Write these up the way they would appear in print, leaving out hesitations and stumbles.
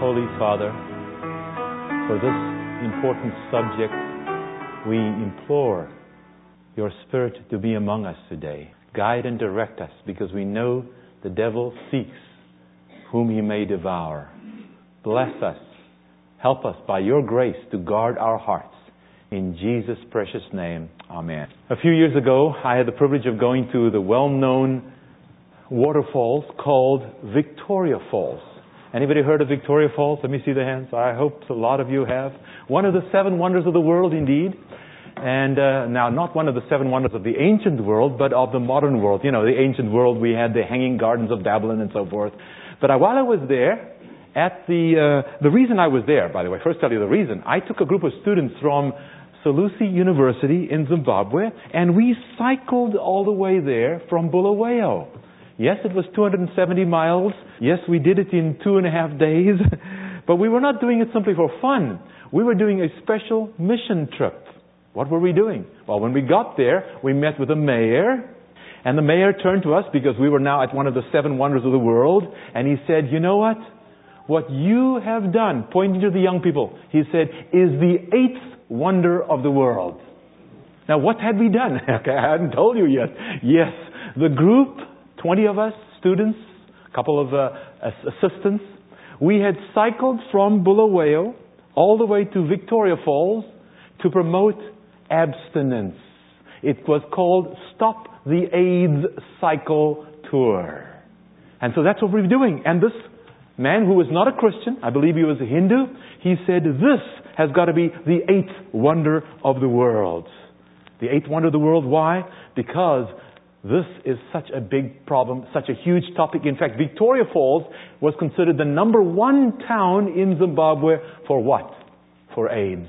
Holy Father, for this important subject, we implore your Spirit to be among us today. Guide and direct us, because we know the devil seeks whom he may devour. Bless us. Help us by your grace to guard our hearts. In Jesus' precious name, amen. A few years ago, I had the privilege of going to the well-known waterfalls called Victoria Falls. Anybody heard of Victoria Falls? Let me see the hands. I hope a lot of you have. One of the seven wonders of the world, indeed. And now, not one of the seven wonders of the ancient world, but of the modern world. You know, the ancient world, we had the Hanging Gardens of Babylon and so forth. But while I was there, at the reason I was there, by the way, first tell you the reason. I took a group of students from Salusi University in Zimbabwe, and we cycled all the way there from Bulawayo. Yes, it was 270 miles. Yes, we did it in 2.5 days. But we were not doing it simply for fun. We were doing a special mission trip. What were we doing? Well, when we got there, we met with the mayor. And the mayor turned to us, because we were now at one of the seven wonders of the world. And he said, you know what? What you have done, pointing to the young people, he said, is the 8th wonder of the world. Now, what had we done? Okay, I hadn't told you yet. Yes, the group, 20 of us, students, a couple of assistants, we had cycled from Bulawayo all the way to Victoria Falls to promote abstinence. It was called Stop the AIDS Cycle Tour. And so that's what we were doing. And this man, who was not a Christian, I believe he was a Hindu, he said, this has got to be the 8th wonder of the world. The 8th wonder of the world, why? Because this is such a big problem, such a huge topic. In fact, Victoria Falls was considered the number 1 town in Zimbabwe for what? For AIDS.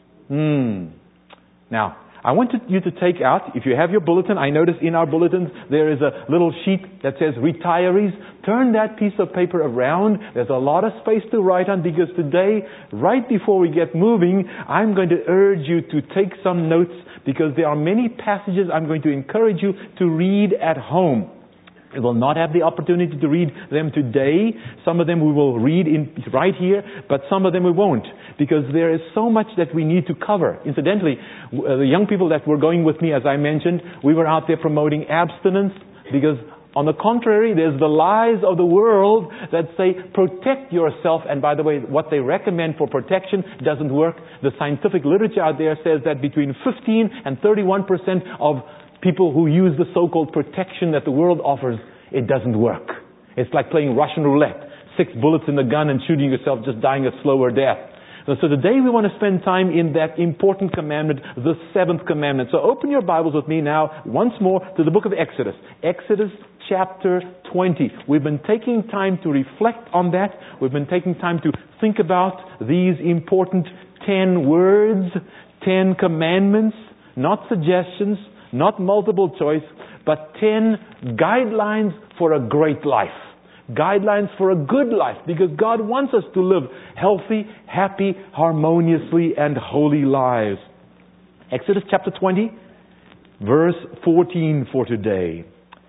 Now, I want you to take out, if you have your bulletin, I notice in our bulletins there is a little sheet that says retirees. Turn that piece of paper around. There's a lot of space to write on, because today, right before we get moving, I'm going to urge you to take some notes, because there are many passages I'm going to encourage you to read at home. We will not have the opportunity to read them today. Some of them we will read right here, but some of them we won't, because there is so much that we need to cover. Incidentally, the young people that were going with me, as I mentioned, we were out there promoting abstinence, because on the contrary, there's the lies of the world that say protect yourself. And by the way, what they recommend for protection doesn't work. The scientific literature out there says that between 15 and 31% of people who use the so-called protection that the world offers, it doesn't work. It's like playing Russian roulette. 6 bullets in the gun and shooting yourself, just dying a slower death. So today we want to spend time in that important commandment, the 7th commandment. So open your Bibles with me now, once more, to the book of Exodus. Exodus chapter 20. We've been taking time to reflect on that. We've been taking time to think about these important 10 words, 10 commandments, not suggestions, not multiple choice, but 10 guidelines for a great life. Guidelines for a good life, because God wants us to live healthy, happy, harmoniously, and holy lives. Exodus chapter 20, verse 14 for today.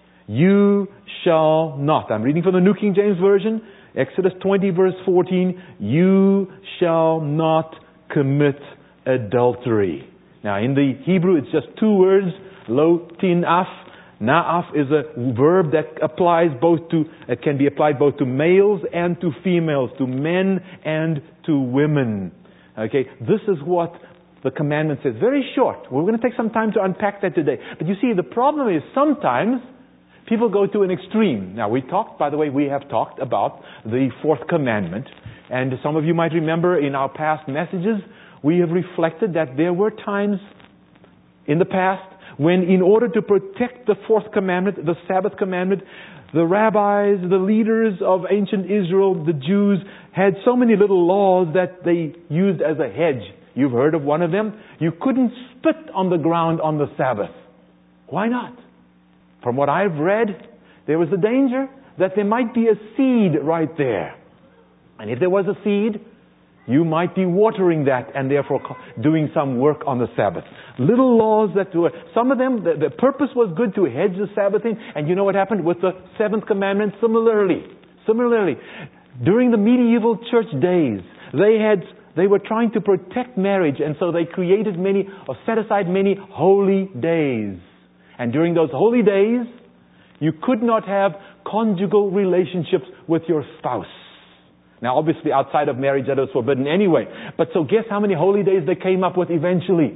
You shall not. I'm reading from the New King James Version. Exodus 20, verse 14. You shall not commit adultery. Now, in the Hebrew, it's just 2 words. Lo tinaf. Na'af is a verb that applies can be applied both to males and to females, to men and to women. Okay, this is what the commandment says. Very short. We're going to take some time to unpack that today. But you see, the problem is sometimes people go to an extreme. Now, we have talked about the 4th commandment. And some of you might remember in our past messages, we have reflected that there were times in the past when, in order to protect the 4th commandment, the Sabbath commandment, the rabbis, the leaders of ancient Israel, the Jews, had so many little laws that they used as a hedge. You've heard of one of them. You couldn't spit on the ground on the Sabbath. Why not? From what I've read, there was a danger that there might be a seed right there. And if there was a seed, you might be watering that and therefore doing some work on the Sabbath. Little laws that were, some of them, the purpose was good to hedge the Sabbath in. And you know what happened with the 7th commandment? Similarly, During the medieval church days, they were trying to protect marriage, and so they set aside many holy days. And during those holy days, you could not have conjugal relationships with your spouse. Now, obviously, outside of marriage, that was forbidden anyway. But so guess how many holy days they came up with eventually?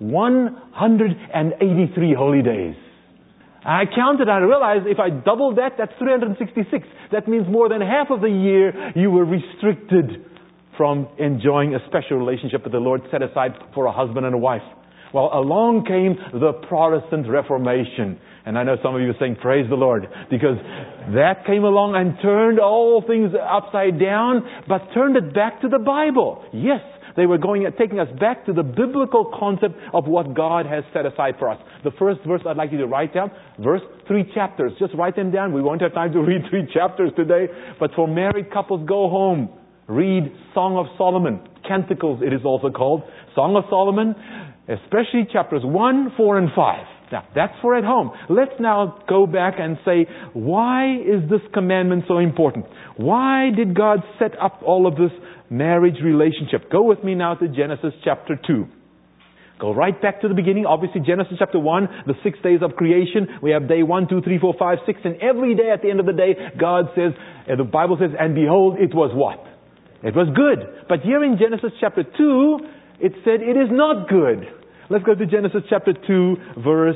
183 holy days. I counted, I realized if I doubled that, that's 366. That means more than half of the year you were restricted from enjoying a special relationship that the Lord set aside for a husband and a wife. Well, along came the Protestant Reformation. And I know some of you are saying, praise the Lord, because that came along and turned all things upside down, but turned it back to the Bible. Yes, they were taking us back to the biblical concept of what God has set aside for us. The first verse I'd like you to write down, 3 chapters. Just write them down. We won't have time to read 3 chapters today, but for married couples, go home. Read Song of Solomon. Canticles, it is also called. Song of Solomon, especially chapters 1, 4, and 5. Now, that's for at home. Let's now go back and say, why is this commandment so important? Why did God set up all of this marriage relationship? Go with me now to Genesis chapter 2. Go right back to the beginning. Obviously, Genesis chapter 1, the 6 days of creation. We have day 1, 2, 3, 4, 5, 6. And every day at the end of the day, God says, the Bible says, and behold, it was what? It was good. But here in Genesis chapter 2, it said it is not good. Let's go to Genesis chapter 2, verse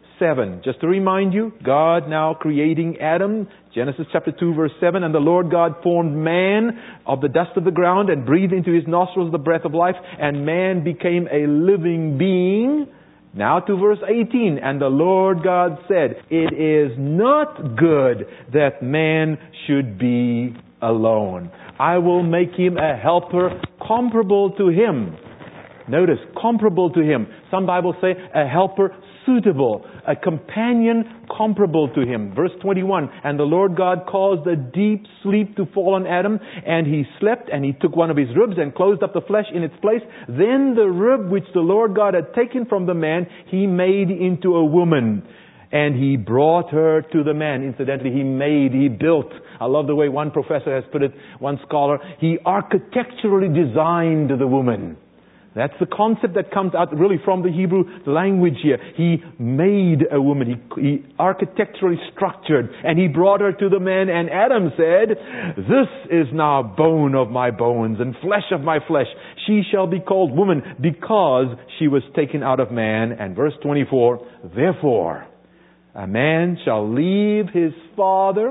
7. Just to remind you, God now creating Adam. Genesis chapter 2, verse 7. And the Lord God formed man of the dust of the ground and breathed into his nostrils the breath of life. And man became a living being. Now to verse 18. And the Lord God said, it is not good that man should be alone. I will make him a helper comparable to him. Notice, comparable to him. Some Bibles say a helper suitable, a companion comparable to him. Verse 21, and the Lord God caused a deep sleep to fall on Adam, and he slept, and he took one of his ribs and closed up the flesh in its place. Then the rib which the Lord God had taken from the man, he made into a woman. And he brought her to the man. Incidentally, he built. I love the way one professor has put it, one scholar. He architecturally designed the woman. That's the concept that comes out really from the Hebrew language here. He made a woman. He architecturally structured. And he brought her to the man. And Adam said, this is now bone of my bones and flesh of my flesh. She shall be called woman because she was taken out of man. And verse 24, therefore, a man shall leave his father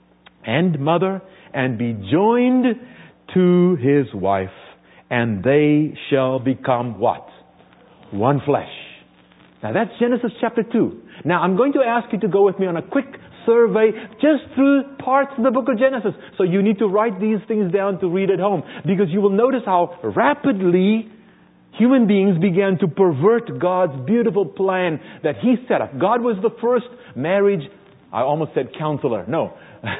and mother and be joined to his wife. And they shall become what? One flesh. Now that's Genesis chapter 2. Now I'm going to ask you to go with me on a quick survey just through parts of the book of Genesis. So you need to write these things down to read at home. Because you will notice how rapidly human beings began to pervert God's beautiful plan that He set up. God was the first marriage, I almost said counselor. No.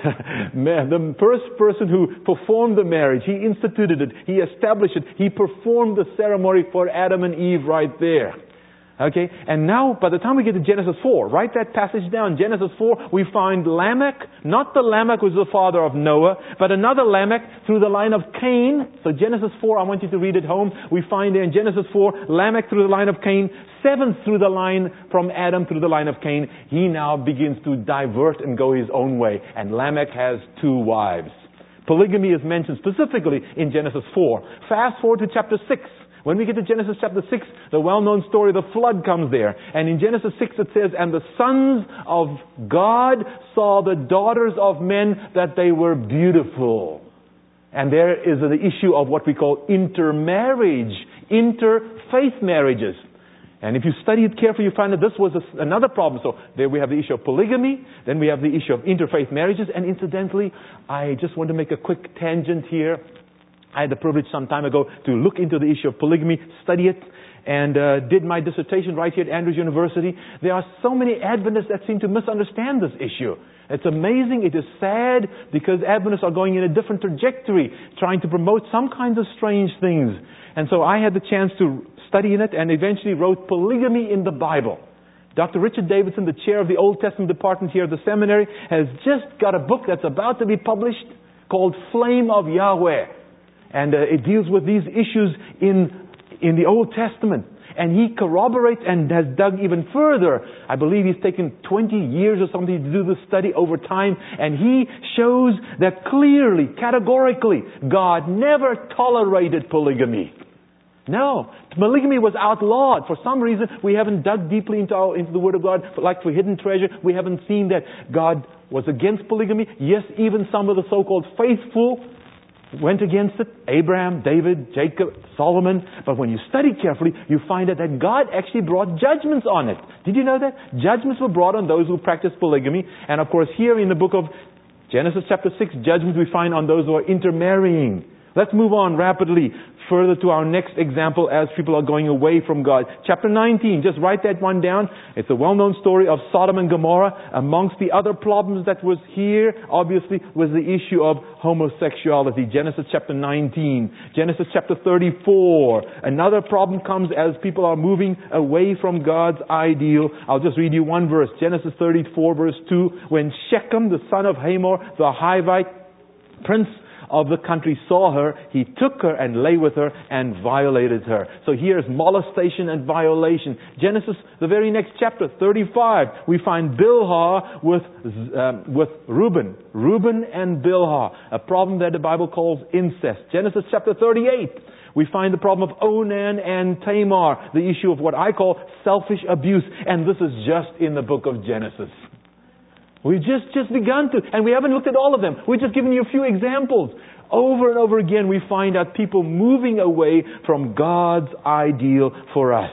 The first person who performed the marriage. He instituted it. He established it. He performed the ceremony for Adam and Eve right there. Okay? And now, by the time we get to Genesis 4, write that passage down. Genesis 4, we find Lamech. Not the Lamech who was the father of Noah, but another Lamech through the line of Cain. So Genesis 4, I want you to read it home. We find there in Genesis 4, Lamech through the line of Cain. 7th through the line from Adam through the line of Cain. He now begins to divert and go his own way. And Lamech has 2 wives. Polygamy is mentioned specifically in Genesis 4. Fast forward to chapter 6. When we get to Genesis chapter 6, the well-known story of the flood comes there. And in Genesis 6 it says, and the sons of God saw the daughters of men that they were beautiful. And there is the issue of what we call intermarriage, interfaith marriages. And if you study it carefully, you find that this was another problem. So there we have the issue of polygamy. Then we have the issue of interfaith marriages. And incidentally, I just want to make a quick tangent here. I had the privilege some time ago to look into the issue of polygamy, study it, and did my dissertation right here at Andrews University. There are so many Adventists that seem to misunderstand this issue. It's amazing, it is sad, because Adventists are going in a different trajectory, trying to promote some kinds of strange things. And so I had the chance to study in it and eventually wrote Polygamy in the Bible. Dr. Richard Davidson, the chair of the Old Testament department here at the seminary, has just got a book that's about to be published called Flame of Yahweh. And it deals with these issues in the Old Testament. And he corroborates and has dug even further. I believe he's taken 20 years or something to do this study over time. And he shows that clearly, categorically, God never tolerated polygamy. No, polygamy was outlawed. For some reason, we haven't dug deeply into the Word of God. But like for hidden treasure, we haven't seen that God was against polygamy. Yes, even some of the so-called faithful went against it. Abraham, David, Jacob, Solomon. But when you study carefully, you find out that God actually brought judgments on it. Did you know that? Judgments were brought on those who practiced polygamy. And of course, here in the book of Genesis chapter 6, judgments we find on those who are intermarrying. Let's move on rapidly further to our next example as people are going away from God. Chapter 19, just write that one down. It's a well-known story of Sodom and Gomorrah. Amongst the other problems that was here, obviously, was the issue of homosexuality. Genesis chapter 19. Genesis chapter 34. Another problem comes as people are moving away from God's ideal. I'll just read you one verse. Genesis 34 verse 2. When Shechem, the son of Hamor, the Hivite, prince of the country, saw her, he took her and lay with her and violated her. So here's molestation and violation. Genesis, the very next chapter, 35, we find Bilhah with Reuben. Reuben and Bilhah, a problem that the Bible calls incest. Genesis chapter 38, we find the problem of Onan and Tamar, the issue of what I call selfish abuse. And this is just in the book of Genesis. We've just begun to, and we haven't looked at all of them. We've just given you a few examples. Over and over again, we find out people moving away from God's ideal for us.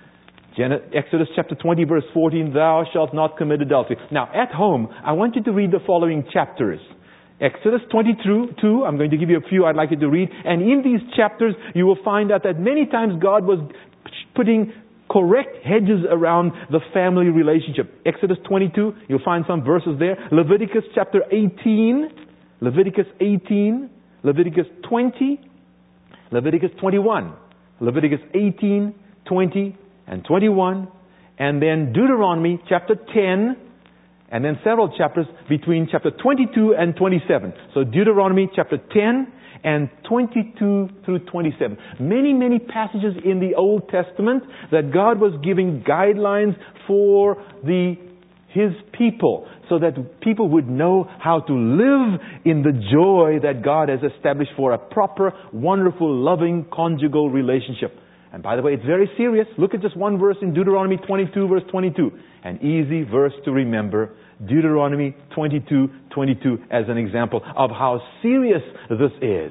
Exodus chapter 20, verse 14, thou shalt not commit adultery. Now, at home, I want you to read the following chapters. Exodus 22, I'm going to give you a few I'd like you to read. And in these chapters, you will find out that many times God was putting correct hedges around the family relationship. Exodus 22, you'll find some verses there. Leviticus chapter 18, Leviticus 18, Leviticus 20, Leviticus 21, Leviticus 18, 20, and 21, and then Deuteronomy chapter 10, and then several chapters between chapter 22 and 27. So Deuteronomy chapter 10 and 22 through 27. Many, many passages in the Old Testament that God was giving guidelines for His people, so that people would know how to live in the joy that God has established for a proper, wonderful, loving, conjugal relationship. And by the way, it's very serious. Look at just one verse in Deuteronomy 22, verse 22. An easy verse to remember. Deuteronomy 22:22 as an example of how serious this is.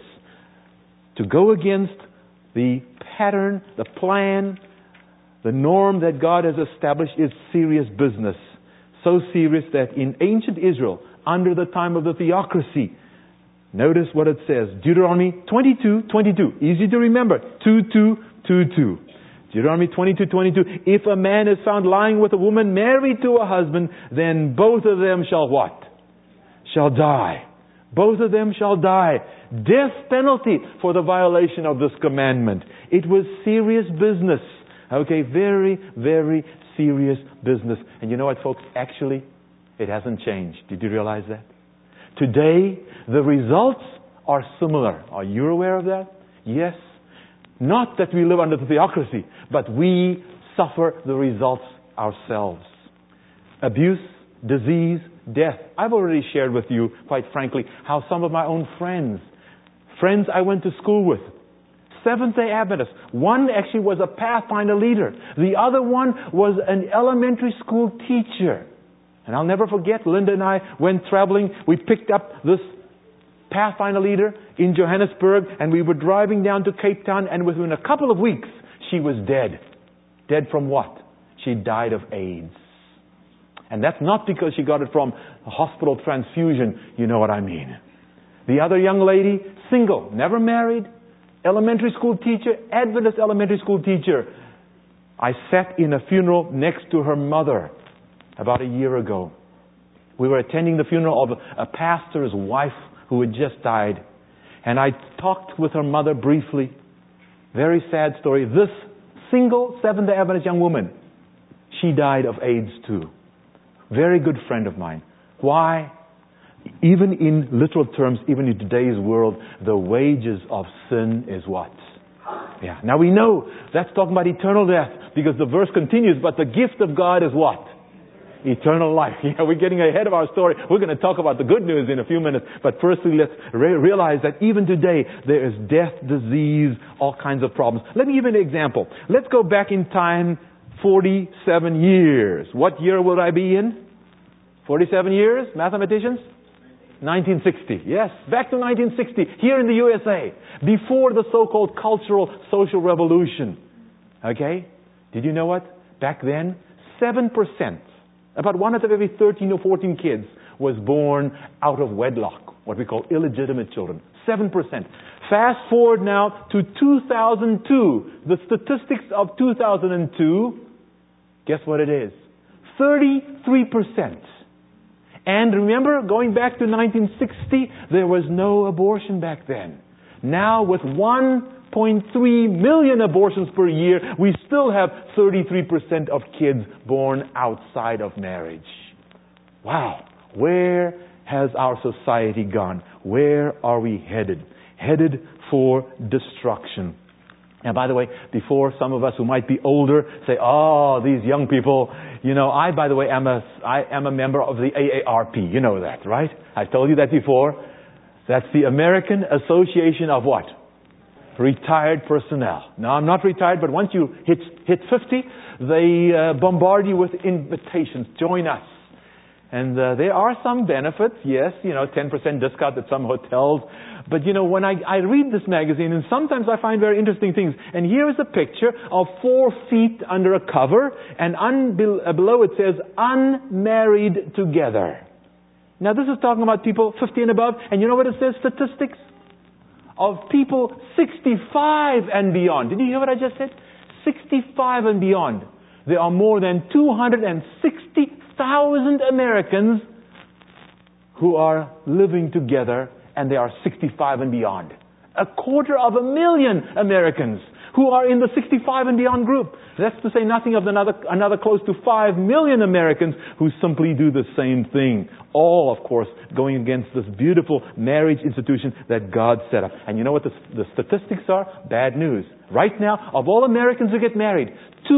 To go against the pattern, the plan, the norm that God has established is serious business. So serious that in ancient Israel, under the time of the theocracy, notice what it says. Deuteronomy 22:22. Easy to remember. 22:22. Deuteronomy 22:22. If a man is found lying with a woman married to a husband, then both of them shall what? Shall die. Both of them shall die. Death penalty for the violation of this commandment. It was serious business. Okay, very, very serious business. And you know what, folks? Actually, it hasn't changed. Did you realize that? Today, the results are similar. Are you aware of that? Yes. Not that we live under the theocracy, but we suffer the results ourselves. Abuse, disease, death. I've already shared with you, quite frankly, how some of my own friends I went to school with, Seventh-day Adventists. One actually was a Pathfinder leader. The other one was an elementary school teacher. And I'll never forget, Linda and I went traveling. We picked up this Pathfinder leader in Johannesburg, and we were driving down to Cape Town, and within a couple of weeks, she was dead. Dead from what? She died of AIDS. And that's not because she got it from a hospital transfusion. You know what I mean. The other young lady, single, never married, elementary school teacher, Adventist elementary school teacher. I sat in a funeral next to her mother about a year ago. We were attending the funeral of a pastor's wife who had just died. And I talked with her mother briefly. Very sad story. This single Seventh-day Adventist young woman, she died of AIDS too. Very good friend of mine. Why? even in literal terms, even in today's world, the wages of sin is what? Yeah. Now we know that's talking about eternal death because the verse continues, but the gift of God is what? Eternal life. Yeah, we're getting ahead of our story. We're going to talk about the good news in a few minutes. But firstly, let's realize that even today, there is death, disease, all kinds of problems. Let me give you an example. Let's go back in time 47 years. What year will I be in? 47 years, mathematicians? 1960. Yes, back to 1960, here in the USA, before the so-called cultural social revolution. Okay? Did you know what? Back then, 7%, about 1 out of every 13 or 14 kids was born out of wedlock, what we call illegitimate children. 7%. Fast forward now to 2002. The statistics of 2002, guess what it is? 33%. And remember, going back to 1960, there was no abortion back then. Now, with 1.3 million abortions per year, we still have 33% of kids born outside of marriage. Wow. Where has our society gone? Where are we headed? Headed for destruction. And by the way, before some of us who might be older say, oh, these young people, I, by the way, am a member of the AARP. You know that, right? I've told you that before. That's the American Association of what? Retired personnel. Now, I'm not retired, but once you hit 50, they bombard you with invitations. Join us. And there are some benefits, yes, 10% discount at some hotels. But when I read this magazine, and sometimes I find very interesting things. And here is a picture of 4 feet under a cover, and below it says, unmarried together. Now this is talking about people 50 and above, and you know what it says, statistics? Of people 65 and beyond. Did you hear what I just said? 65 and beyond. There are more than 260,000 Americans who are living together, and they are 65 and beyond. 250,000 Americans who are in the 65 and beyond group. That's to say nothing of another close to 5 million Americans who simply do the same thing. All, of course, going against this beautiful marriage institution that God set up. And you know what the statistics are? Bad news. Right now, of all Americans who get married,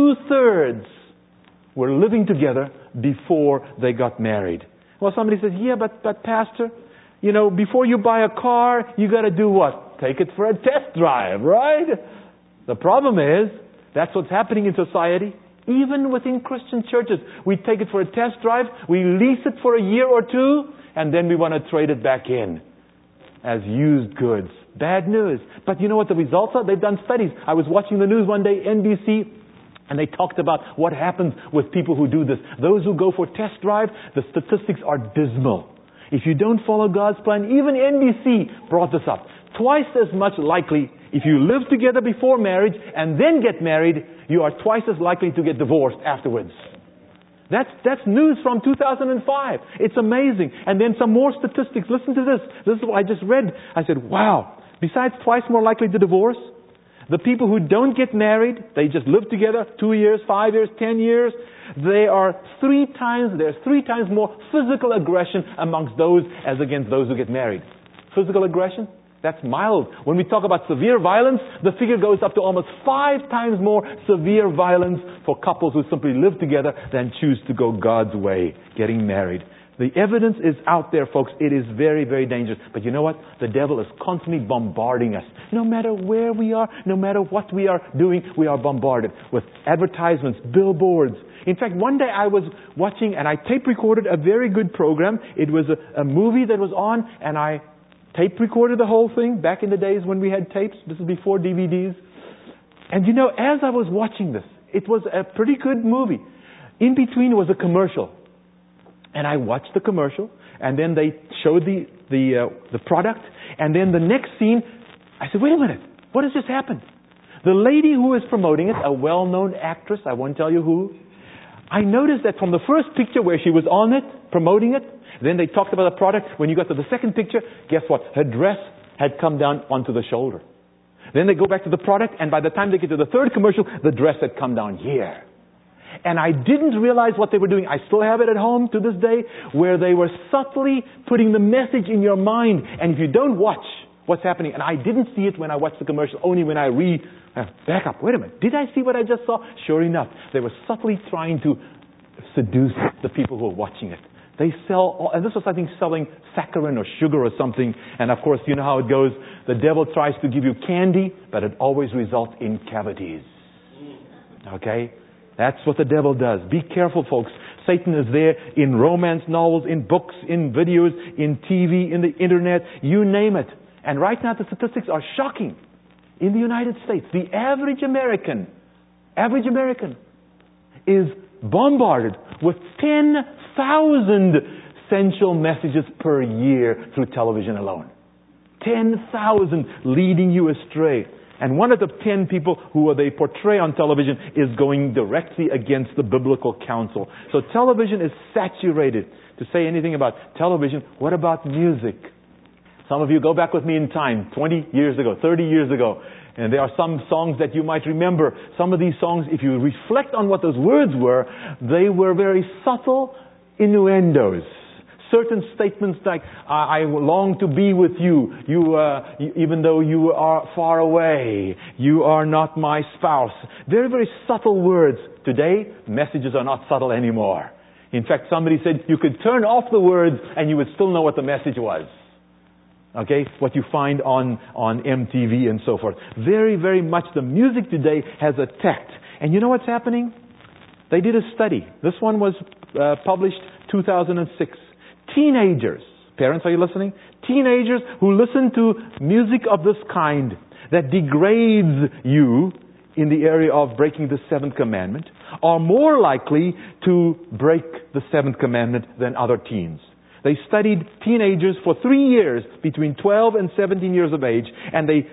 2/3 were living together before they got married. Well, somebody says, yeah, but Pastor, before you buy a car, you got to do what? Take it for a test drive, right? The problem is, that's what's happening in society. Even within Christian churches, we take it for a test drive, we lease it for a year or two, and then we want to trade it back in as used goods. Bad news. But you know what the results are? They've done studies. I was watching the news one day, NBC, and they talked about what happens with people who do this. Those who go for test drive, the statistics are dismal. If you don't follow God's plan, even NBC brought this up. Twice as much likely, if you live together before marriage and then get married, you are twice as likely to get divorced afterwards. That's news from 2005. It's amazing. And then some more statistics. Listen to this. This is what I just read. I said, wow. Besides twice more likely to divorce, the people who don't get married, they just live together 2 years, 5 years, 10 years, there's 3 times more physical aggression amongst those as against those who get married. Physical aggression? That's mild. When we talk about severe violence, the figure goes up to almost 5 times more severe violence for couples who simply live together than choose to go God's way, getting married. The evidence is out there, folks. It is very, very dangerous. But you know what? The devil is constantly bombarding us. No matter where we are, no matter what we are doing, we are bombarded with advertisements, billboards. In fact, one day I was watching, and I tape recorded a very good program. It was a movie that was on, and I tape recorded the whole thing back in the days when we had tapes. This is before DVDs. And as I was watching this, it was a pretty good movie. In between was a commercial. And I watched the commercial, and then they showed the product, and then the next scene, I said, wait a minute, what has just happened? The lady who is promoting it, a well-known actress, I won't tell you who, I noticed that from the first picture where she was on it, promoting it, then they talked about the product. When you got to the second picture, guess what? Her dress had come down onto the shoulder. Then they go back to the product, and by the time they get to the third commercial, the dress had come down here. And I didn't realize what they were doing. I still have it at home to this day, where they were subtly putting the message in your mind. And if you don't watch what's happening, and I didn't see it when I watched the commercial, only when I back up, wait a minute, did I see what I just saw? Sure enough, they were subtly trying to seduce the people who were watching it. They sell, and this was, I think, selling saccharin or sugar or something. And of course, you know how it goes. The devil tries to give you candy, but it always results in cavities. Okay? That's what the devil does. Be careful, folks. Satan is there in romance novels, in books, in videos, in TV, in the internet, you name it. And right now the statistics are shocking. In the United States, the average American is bombarded with 10,000 sensual messages per year through television alone. 10,000 leading you astray. And one of the 10 people who they portray on television is going directly against the biblical counsel. So television is saturated. To say anything about television, what about music? Some of you go back with me in time, 20 years ago, 30 years ago. And there are some songs that you might remember. Some of these songs, if you reflect on what those words were, they were very subtle innuendos. Certain statements like, I long to be with you, even though you are far away. You are not my spouse. Very, very subtle words. Today, messages are not subtle anymore. In fact, somebody said you could turn off the words and you would still know what the message was. Okay, what you find on MTV and so forth. Very, very much the music today has a tact. And you know what's happening? They did a study. This one was published 2006. Teenagers, parents, are you listening? Teenagers who listen to music of this kind that degrades you in the area of breaking the seventh commandment are more likely to break the seventh commandment than other teens. They studied teenagers for 3 years between 12 and 17 years of age, and they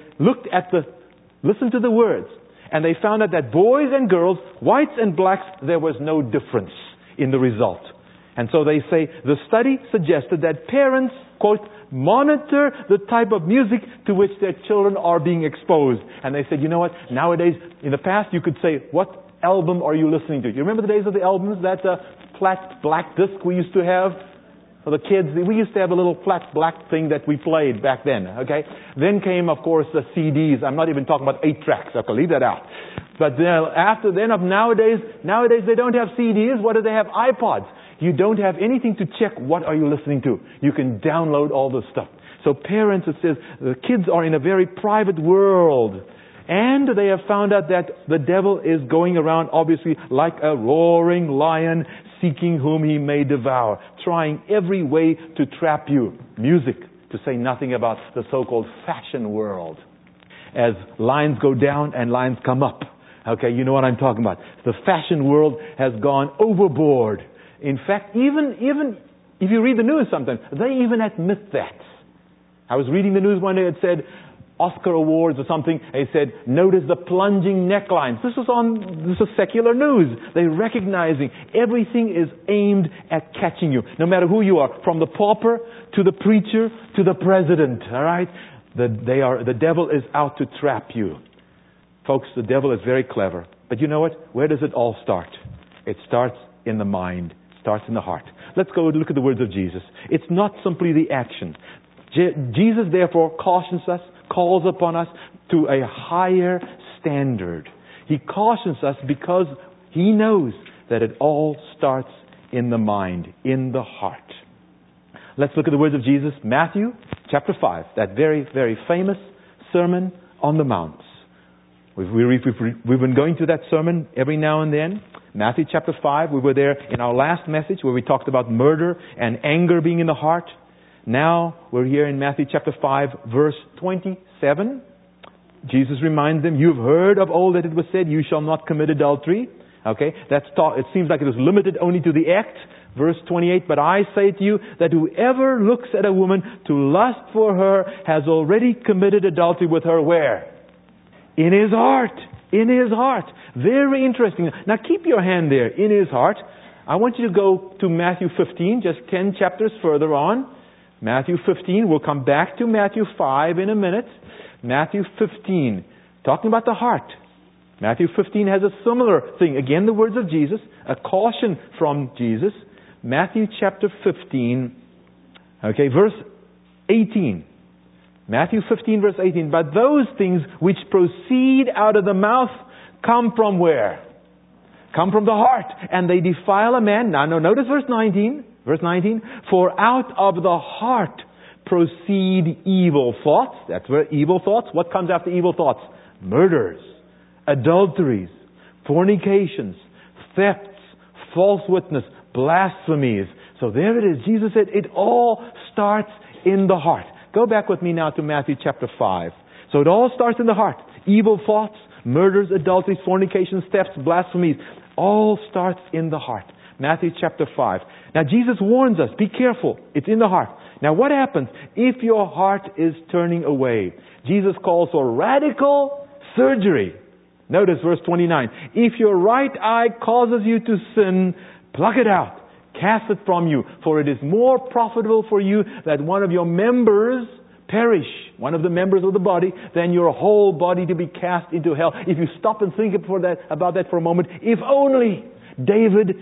listened to the words, and they found out that boys and girls, whites and blacks, there was no difference in the result. And so they say the study suggested that parents, quote, monitor the type of music to which their children are being exposed. And they said, you know what, nowadays, in the past you could say, what album are you listening to? You remember the days of the albums, that flat black disc we used to have? For the kids, we used to have a little flat black thing that we played back then, okay? Then came, of course, the CDs. I'm not even talking about 8 tracks. Okay, leave that out. But nowadays they don't have CDs. What do they have? iPods. You don't have anything to check what are you listening to. You can download all this stuff. So parents, it says, the kids are in a very private world. And they have found out that the devil is going around, obviously, like a roaring lion, seeking whom he may devour, trying every way to trap you. Music, to say nothing about the so-called fashion world. As lines go down and lines come up. Okay, you know what I'm talking about. The fashion world has gone overboard. In fact, even if you read the news sometimes, they even admit that. I was reading the news one day, it said, Oscar Awards or something, they said, notice the plunging necklines. This is secular news. They're recognizing everything is aimed at catching you. No matter who you are, from the pauper to the preacher to the president, alright? The devil is out to trap you. Folks, the devil is very clever. But you know what? Where does it all start? It starts in the mind. It starts in the heart. Let's go look at the words of Jesus. It's not simply the action. Jesus, therefore, cautions us, calls upon us to a higher standard. He cautions us because He knows that it all starts in the mind, in the heart. Let's look at the words of Jesus. Matthew chapter 5, that very, very famous Sermon on the Mount. We've been going through that sermon every now and then. Matthew chapter 5, we were there in our last message where we talked about murder and anger being in the heart. Now we're here in Matthew chapter 5, verse 27. Jesus reminds them, you've heard of old that it was said, you shall not commit adultery. Okay, it seems like it was limited only to the act. Verse 28, but I say to you that whoever looks at a woman to lust for her has already committed adultery with her where? In his heart. In his heart. Very interesting. Now keep your hand there, in his heart. I want you to go to Matthew 15, just 10 chapters further on. Matthew 15, we'll come back to Matthew 5 in a minute. Matthew 15, talking about the heart. Matthew 15 has a similar thing. Again, the words of Jesus, a caution from Jesus. Matthew chapter 15, verse 18. Matthew 15, verse 18. But those things which proceed out of the mouth come from where? Come from the heart, and they defile a man. Now, notice verse 19. Verse 19. For out of the heart proceed evil thoughts. That's where evil thoughts. What comes after evil thoughts? Murders, adulteries, fornications, thefts, false witness, blasphemies. So there it is. Jesus said it all starts in the heart. Go back with me now to Matthew chapter 5. So it all starts in the heart. Evil thoughts, murders, adulteries, fornications, thefts, blasphemies. All starts in the heart. Matthew chapter 5. Now Jesus warns us, be careful. It's in the heart. Now what happens if your heart is turning away? Jesus calls for radical surgery. Notice verse 29. If your right eye causes you to sin, pluck it out. Cast it from you. For it is more profitable for you that one of your members perish, one of the members of the body, than your whole body to be cast into hell. If you stop and think about that for a moment, if only David,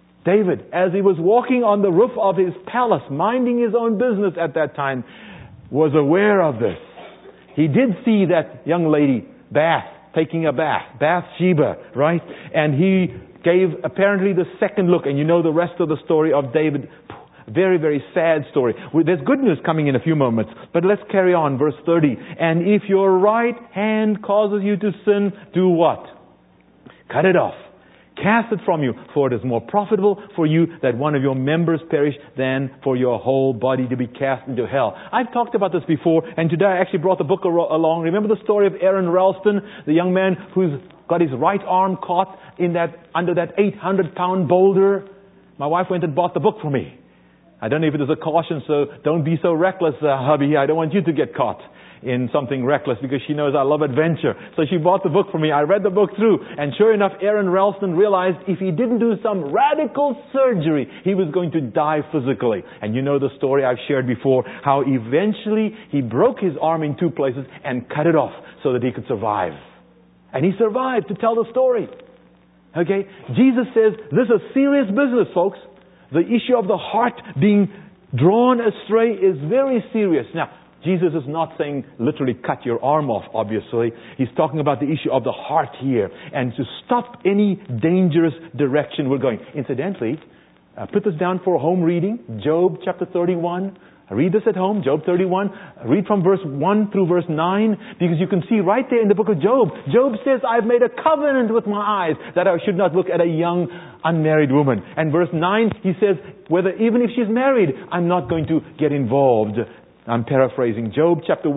as he was walking on the roof of his palace, minding his own business at that time, was aware of this. He did see that young lady, taking a bath, Bathsheba, right? And he gave apparently the second look, and you know the rest of the story of David. Very, very sad story. There's good news coming in a few moments, but let's carry on. Verse 30. And if your right hand causes you to sin, do what? Cut it off. Cast it from you, for it is more profitable for you that one of your members perish than for your whole body to be cast into hell. I've talked about this before, and today I actually brought the book along. Remember the story of Aaron Ralston, the young man who's got his right arm caught under that 800-pound boulder? My wife went and bought the book for me. I don't know if it is a caution, so don't be so reckless, hubby. I don't want you to get caught in something reckless, because she knows I love adventure. So she bought the book for me. I read the book through, and sure enough, Aaron Ralston realized if he didn't do some radical surgery, he was going to die physically. And you know the story I've shared before, how eventually he broke his arm in two places and cut it off so that he could survive. And he survived to tell the story. Okay? Jesus says this is serious business, folks. The issue of the heart being drawn astray is very serious. Now, Jesus is not saying literally cut your arm off, obviously. He's talking about the issue of the heart here, and to stop any dangerous direction we're going. Incidentally, put this down for home reading. Job chapter 31. Read this at home, Job 31. Read from verse 1 through verse 9, because you can see right there in the book of Job. Job says, I've made a covenant with my eyes that I should not look at a young unmarried woman. And verse 9, he says, even if she's married, I'm not going to get involved. I'm paraphrasing. Job chapter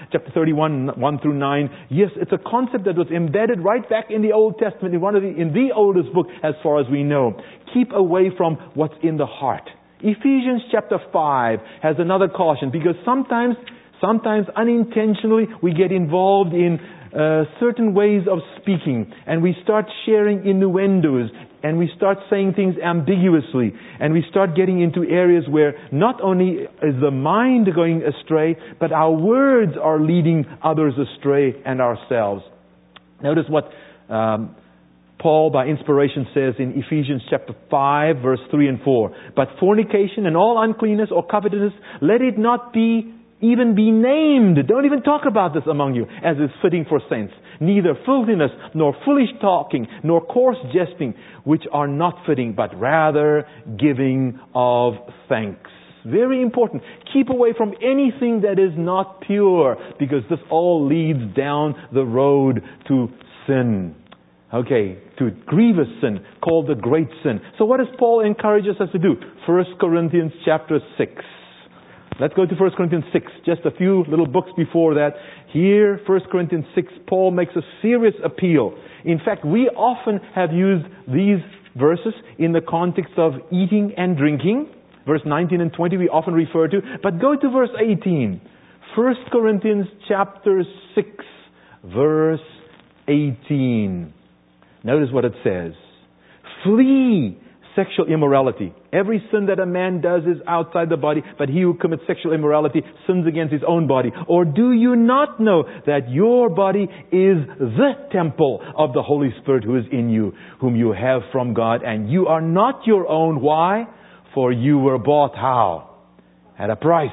31, 1 through 9. Yes, it's a concept that was embedded right back in the Old Testament, in the oldest book as far as we know. Keep away from what's in the heart. Ephesians chapter 5 has another caution, because sometimes unintentionally we get involved in certain ways of speaking, and we start sharing innuendos, and we start saying things ambiguously, and we start getting into areas where not only is the mind going astray, but our words are leading others astray and ourselves. Notice what Paul, by inspiration, says in Ephesians chapter 5, verse 3 and 4. But fornication and all uncleanness or covetousness, let it not even be named. Don't even talk about this among you, as is fitting for saints. Neither filthiness, nor foolish talking, nor coarse jesting, which are not fitting, but rather giving of thanks. Very important. Keep away from anything that is not pure, because this all leads down the road to sin. Okay, to grievous sin, called the great sin. So what does Paul encourage us to do? 1 Corinthians chapter 6. Let's go to 1 Corinthians 6, just a few little books before that. Here, 1 Corinthians 6, Paul makes a serious appeal. In fact, we often have used these verses in the context of eating and drinking. Verse 19 and 20 we often refer to. But go to verse 18. 1 Corinthians chapter 6, verse 18. Notice what it says. Flee sexual immorality. Every sin that a man does is outside the body, but he who commits sexual immorality sins against his own body. Or do you not know that your body is the temple of the Holy Spirit who is in you, whom you have from God, and you are not your own? Why? For you were bought how? At a price.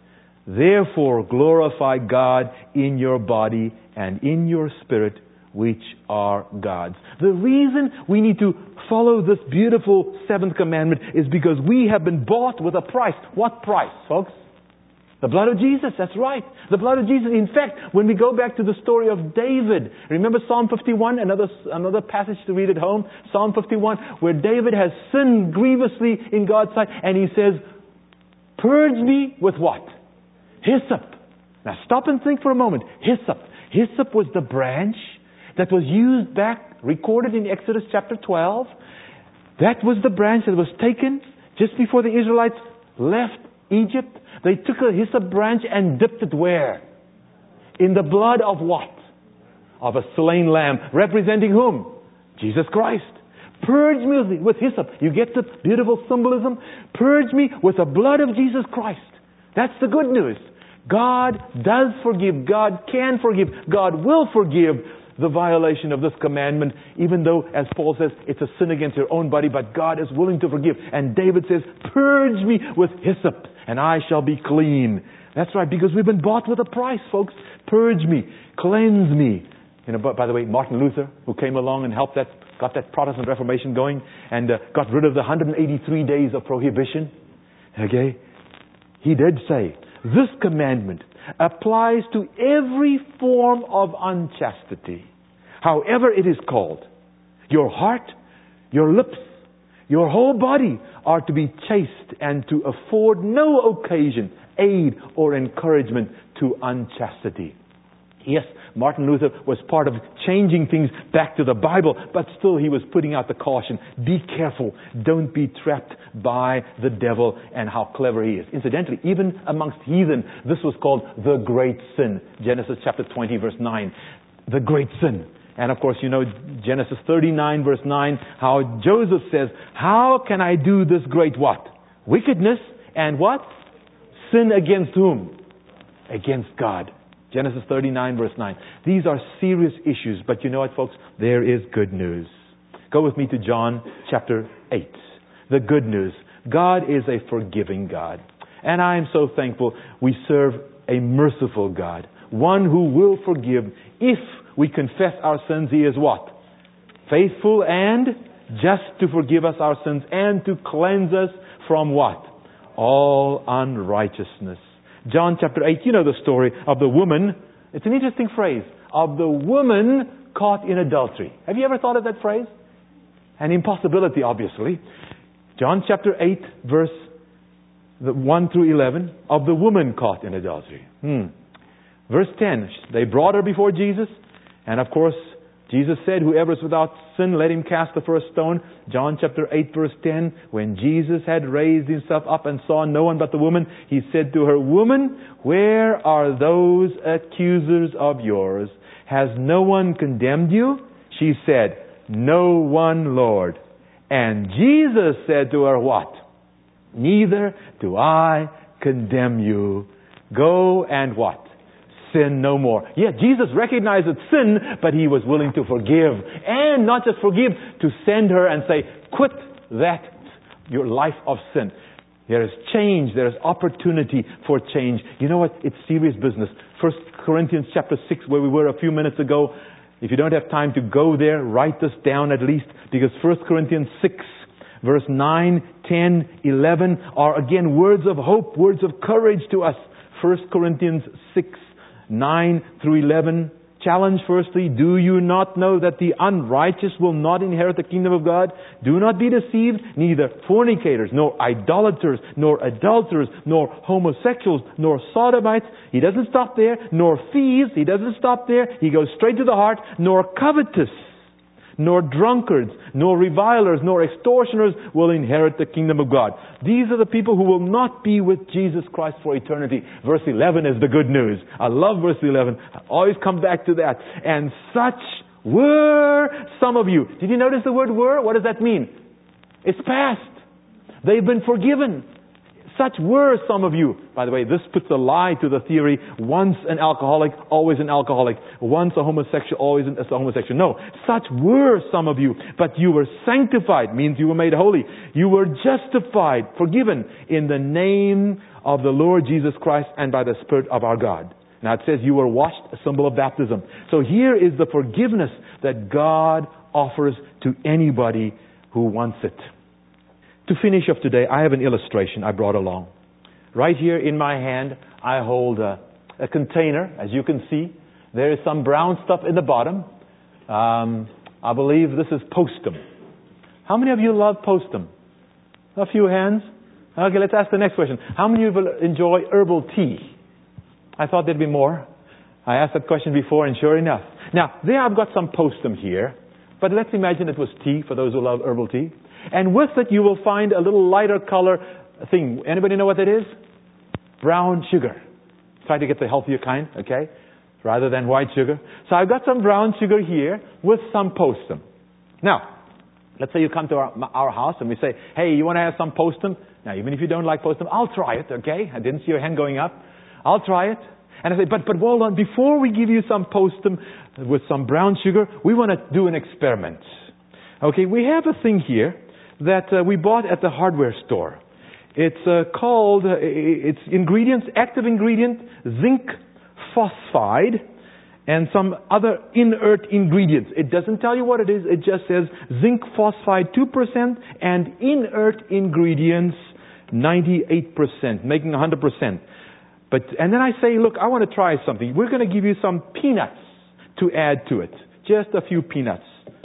Therefore glorify God in your body and in your spirit, which are God's. The reason we need to follow this beautiful seventh commandment is because we have been bought with a price. What price, folks? The blood of Jesus, that's right. The blood of Jesus. In fact, when we go back to the story of David, remember Psalm 51, another passage to read at home, Psalm 51, where David has sinned grievously in God's sight, and he says, purge me with what? Hyssop. Now stop and think for a moment. Hyssop. Hyssop was the branch that was used back, recorded in Exodus chapter 12. That was the branch that was taken just before the Israelites left Egypt. They took a hyssop branch and dipped it where? In the blood of what? Of a slain lamb. Representing whom? Jesus Christ. Purge me with hyssop. You get the beautiful symbolism? Purge me with the blood of Jesus Christ. That's the good news. God does forgive. God can forgive. God will forgive the violation of this commandment, even though, as Paul says, it's a sin against your own body, but God is willing to forgive. And David says, purge me with hyssop, and I shall be clean. That's right, because we've been bought with a price, folks. Purge me, cleanse me. You know, by the way, Martin Luther, who came along and helped got that Protestant Reformation going, and got rid of the 183 days of prohibition. Okay? He did say, this commandment applies to every form of unchastity, however it is called. Your heart, your lips, your whole body are to be chaste and to afford no occasion, aid, or encouragement to unchastity. Yes, Martin Luther was part of changing things back to the Bible, but still he was putting out the caution. Be careful. Don't be trapped by the devil and how clever he is. Incidentally, even amongst heathen, this was called the great sin. Genesis chapter 20 verse 9. The great sin. And of course, you know Genesis 39 verse 9, how Joseph says, how can I do this great what? Wickedness and what? Sin against whom? Against God. Genesis 39 verse 9. These are serious issues, but you know what, folks? There is good news. Go with me to John chapter 8. The good news. God is a forgiving God. And I am so thankful we serve a merciful God. One who will forgive if we confess our sins. He is what? Faithful and just to forgive us our sins and to cleanse us from what? All unrighteousness. John chapter 8, you know the story of the woman. It's an interesting phrase. Of the woman caught in adultery. Have you ever thought of that phrase? An impossibility, obviously. John chapter 8, verse 1 through 11. Of the woman caught in adultery. Verse 10. They brought her before Jesus. And of course, Jesus said, whoever is without sin, let him cast the first stone. John chapter 8 verse 10. When Jesus had raised himself up and saw no one but the woman, he said to her, Woman, where are those accusers of yours? Has no one condemned you? She said, No one, Lord. And Jesus said to her, what? Neither do I condemn you. Go and what? Sin no more. Yeah, Jesus recognized it's sin, but He was willing to forgive. And not just forgive, to send her and say, quit that, your life of sin. There is change. There is opportunity for change. You know what? It's serious business. 1 Corinthians chapter 6, where we were a few minutes ago. If you don't have time to go there, write this down at least, because 1 Corinthians 6, verse 9, 10, 11 are again words of hope, words of courage to us. 1 Corinthians 6, 9 through 11. Challenge firstly, do you not know that the unrighteous will not inherit the kingdom of God? Do not be deceived, neither fornicators, nor idolaters, nor adulterers, nor homosexuals, nor sodomites. He doesn't stop there. Nor thieves. He doesn't stop there. He goes straight to the heart. Nor covetous, nor drunkards, nor revilers, nor extortioners will inherit the kingdom of God. These are the people who will not be with Jesus Christ for eternity. Verse 11 is the good news. I love verse 11. I always come back to that. And such were some of you. Did you notice the word were? What does that mean? It's past. They've been forgiven. Such were some of you. By the way, this puts a lie to the theory, once an alcoholic, always an alcoholic. Once a homosexual, always a homosexual. No, such were some of you. But you were sanctified, means you were made holy. You were justified, forgiven, in the name of the Lord Jesus Christ and by the Spirit of our God. Now it says you were washed, a symbol of baptism. So here is the forgiveness that God offers to anybody who wants it. To finish up today, I have an illustration I brought along. Right here in my hand, I hold a container. As you can see, there is some brown stuff in the bottom. I believe this is Postum. How many of you love Postum? A few hands. Okay, let's ask the next question. How many of you enjoy herbal tea? I thought there'd be more. I asked that question before, and sure enough. Now, there I've got some Postum here. But let's imagine it was tea, for those who love herbal tea. And with it, you will find a little lighter color thing. Anybody know what that is? Brown sugar. Try to get the healthier kind, okay? Rather than white sugar. So I've got some brown sugar here with some Postum. Now, let's say you come to our house and we say, hey, you want to have some Postum? Now, even if you don't like Postum, I'll try it, okay? I didn't see your hand going up. I'll try it. And I say, but hold on, before we give you some Postum with some brown sugar, we want to do an experiment. Okay, we have a thing here that we bought at the hardware store. It's called, it's ingredients, active ingredient, zinc phosphide, and some other inert ingredients. It doesn't tell you what it is, it just says zinc phosphide 2% and inert ingredients 98%, making 100%. And then I say, look, I want to try something. We're going to give you some peanuts to add to it. Just a few peanuts.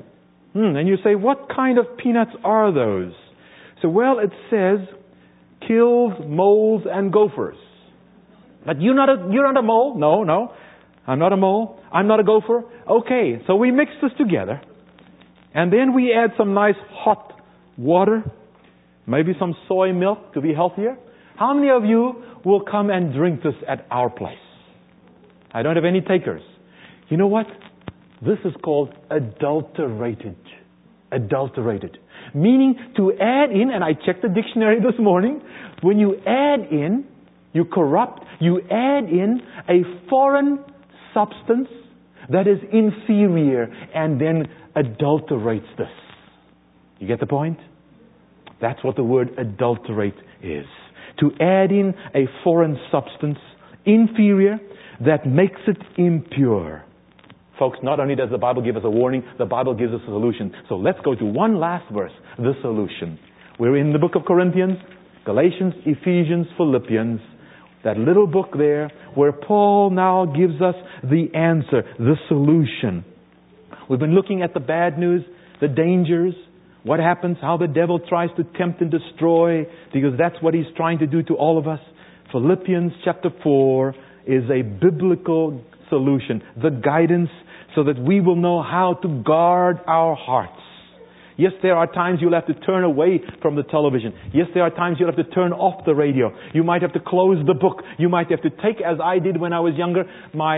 And you say, what kind of peanuts are those? So, well, it says kills moles and gophers. But you're not a mole? No. I'm not a mole. I'm not a gopher. Okay, so we mix this together. And then we add some nice hot water. Maybe some soy milk to be healthier. How many of you will come and drink this at our place? I don't have any takers. You know what? This is called adulterated. Adulterated. Meaning to add in, and I checked the dictionary this morning, when you add in, you add in a foreign substance that is inferior and then adulterates this. You get the point? That's what the word adulterate is. To add in a foreign substance, inferior, that makes it impure. Folks, not only does the Bible give us a warning, the Bible gives us a solution. So let's go to one last verse, the solution. We're in the book of Corinthians, Galatians, Ephesians, Philippians, that little book there where Paul now gives us the answer, the solution. We've been looking at the bad news, the dangers, what happens, how the devil tries to tempt and destroy, because that's what he's trying to do to all of us. Philippians chapter 4 is a biblical solution, the guidance so that we will know how to guard our hearts. Yes, there are times you'll have to turn away from the television. Yes, there are times you'll have to turn off the radio. You might have to close the book. You might have to take, as I did when I was younger, my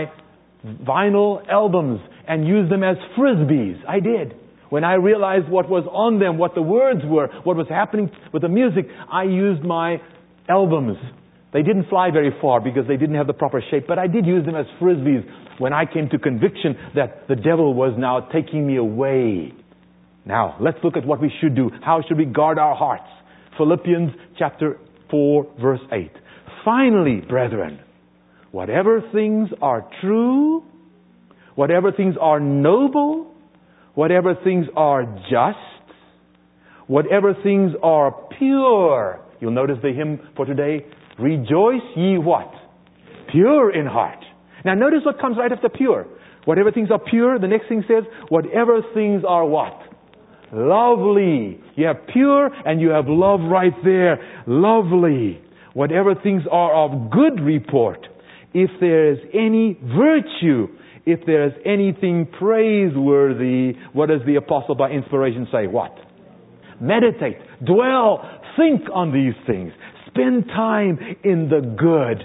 vinyl albums and use them as frisbees. I did. When I realized what was on them, what the words were, what was happening with the music, I used my albums. They didn't fly very far because they didn't have the proper shape, but I did use them as frisbees when I came to conviction that the devil was now taking me away. Now, let's look at what we should do. How should we guard our hearts? Philippians chapter 4, verse 8. Finally, brethren, whatever things are true, whatever things are noble, whatever things are just, whatever things are pure. You'll notice the hymn for today. Rejoice ye what? Pure in heart. Now notice what comes right after pure. Whatever things are pure, the next thing says, whatever things are what? Lovely. You have pure and you have love right there. Lovely. Whatever things are of good report. If there is any virtue, if there is anything praiseworthy, what does the apostle by inspiration say? What? Meditate, dwell, think on these things. Spend time in the good.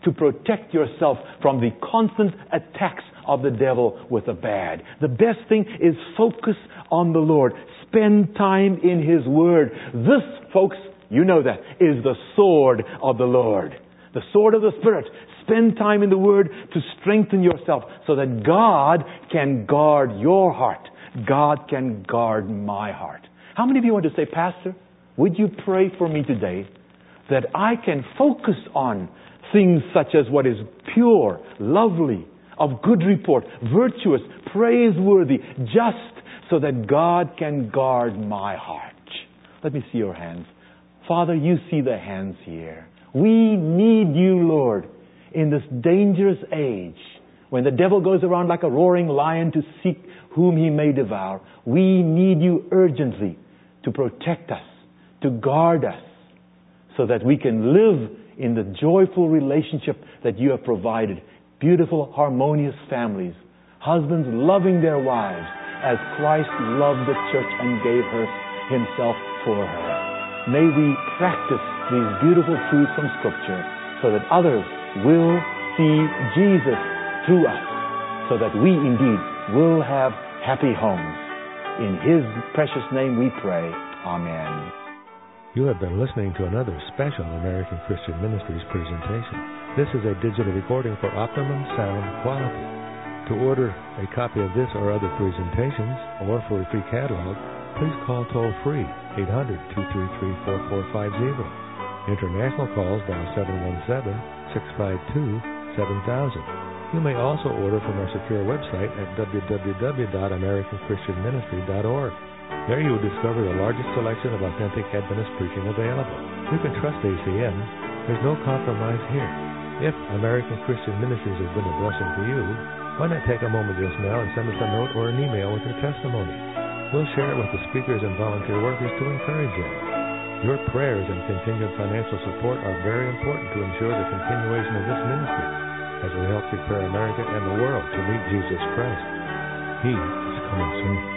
to protect yourself from the constant attacks of the devil with the bad. The best thing is focus on the Lord. Spend time in His Word. This, folks, you know that, is the sword of the Lord. The sword of the Spirit. Spend time in the Word to strengthen yourself so that God can guard your heart. God can guard my heart. How many of you want to say, Pastor, would you pray for me today that I can focus on things such as what is pure, lovely, of good report, virtuous, praiseworthy, just, so that God can guard my heart. Let me see your hands. Father, you see the hands here. We need you, Lord, in this dangerous age when the devil goes around like a roaring lion to seek whom he may devour. We need you urgently to protect us, to guard us, so that we can live in the joyful relationship that you have provided. Beautiful, harmonious families. Husbands loving their wives as Christ loved the church and gave Himself for her. May we practice these beautiful truths from Scripture so that others will see Jesus through us, so that we indeed will have happy homes. In His precious name we pray. Amen. You have been listening to another special American Christian Ministries presentation. This is a digital recording for optimum sound quality. To order a copy of this or other presentations, or for a free catalog, please call toll-free 800-233-4450. International calls dial 717-652-7000. You may also order from our secure website at www.americanchristianministry.org. There you will discover the largest selection of authentic Adventist preaching available. You can trust ACM. There's no compromise here. If American Christian Ministries has been a blessing to you, why not take a moment just now and send us a note or an email with your testimony? We'll share it with the speakers and volunteer workers to encourage them. Your prayers and continued financial support are very important to ensure the continuation of this ministry as we help prepare America and the world to meet Jesus Christ. He is coming soon.